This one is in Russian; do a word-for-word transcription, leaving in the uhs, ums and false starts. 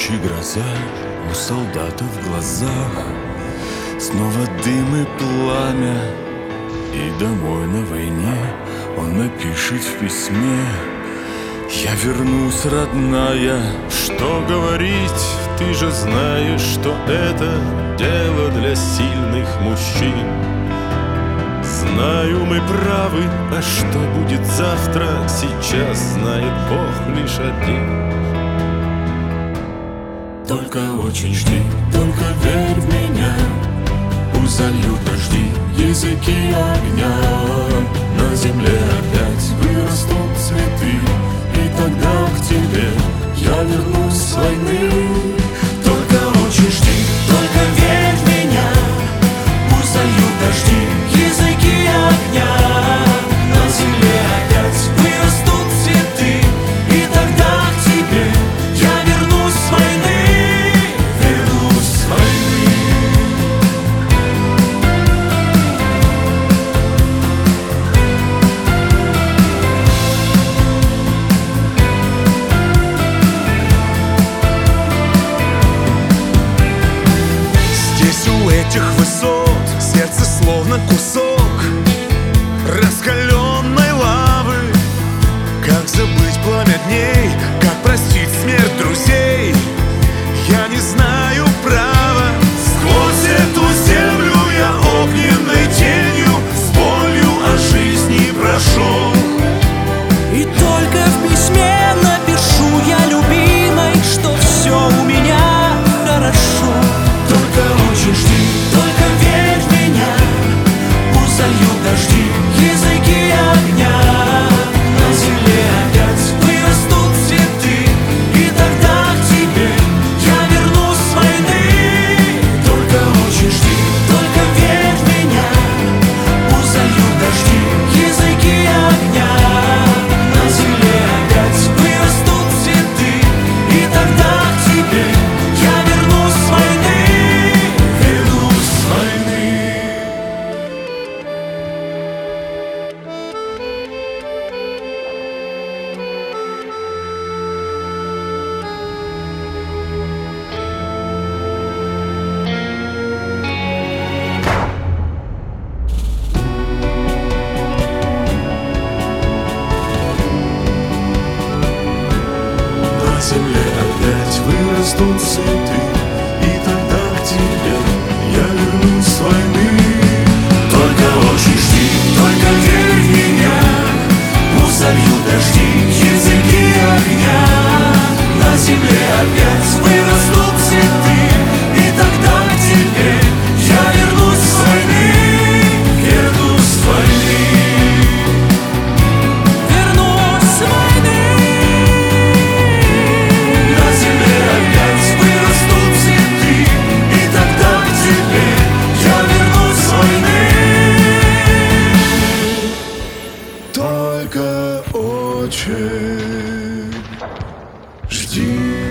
тучи гроза, у солдата в глазах снова дым и пламя. И домой на войне он напишет в письме: я вернусь, родная. Что говорить, ты же знаешь, что это дело для сильных мужчин. Знаю, мы правы, а что будет завтра, сейчас знает Бог лишь один. Только очень жди, только верь в меня, пусть зальют дожди, языки огня. На земле опять вырастут цветы, и тогда к тебе я вернусь с войны. Только очень жди, только верь в меня, пусть зальют дожди, языки огня. На земле опять вырастут цветы, и тогда к тебе я вернусь с войны. Вернусь с войны. Здесь у этих высот сердце словно кусок раскаленной лавы. Как забыть пламя дней, как простить смерть друзей, я не знаю права. Сквозь эту землю я огненной тенью с болью о жизни прошел. И только в письме напишу я любимой, что все у меня хорошо. Только очень жди, только верь в меня, пусть зальют дожди, языки огня. На земле опять вырастут цветы, и тогда к тебе я вернусь с войны. Только очень жди, только верь в меня, пусть зальют дожди, языки огня. На земле опять вырастут цветы, и тогда к тебе я вернусь с войны. Вернусь с войны. На земле опять вырастут цветы, и тогда к тебе я вернусь с войны. Только очень жди, только верь в меня, пусть зальют дожди, языки огня. На земле опять вырастут цветы, и тогда к тебе я вернусь с войны. Вернусь с войны. Вернусь с войны. На земле опять вырастут цветы, и тогда к тебе я вернусь с войны. Только очень жди.